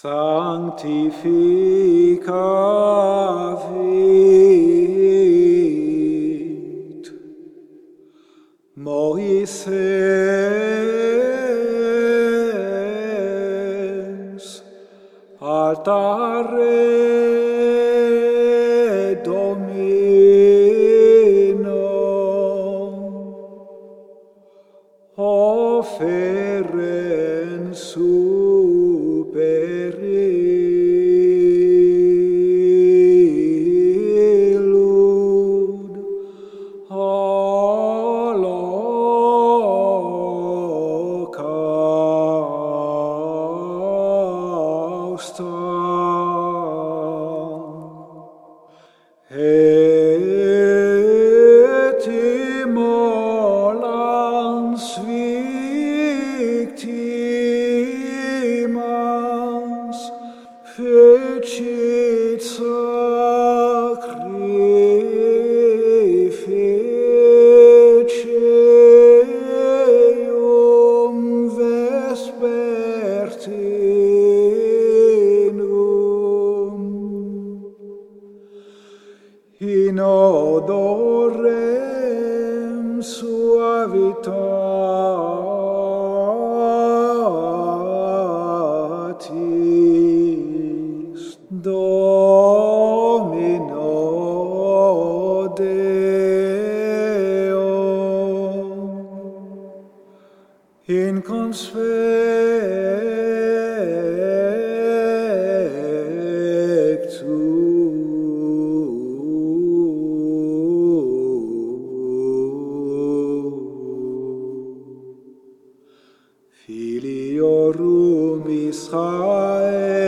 Sanctificavit Moises altare Domino offerens super illud holocausta et immolans victimas fecit sacrificium vespertinum in odorem suavitatis Domino Deo in conspectu Filiorum Israel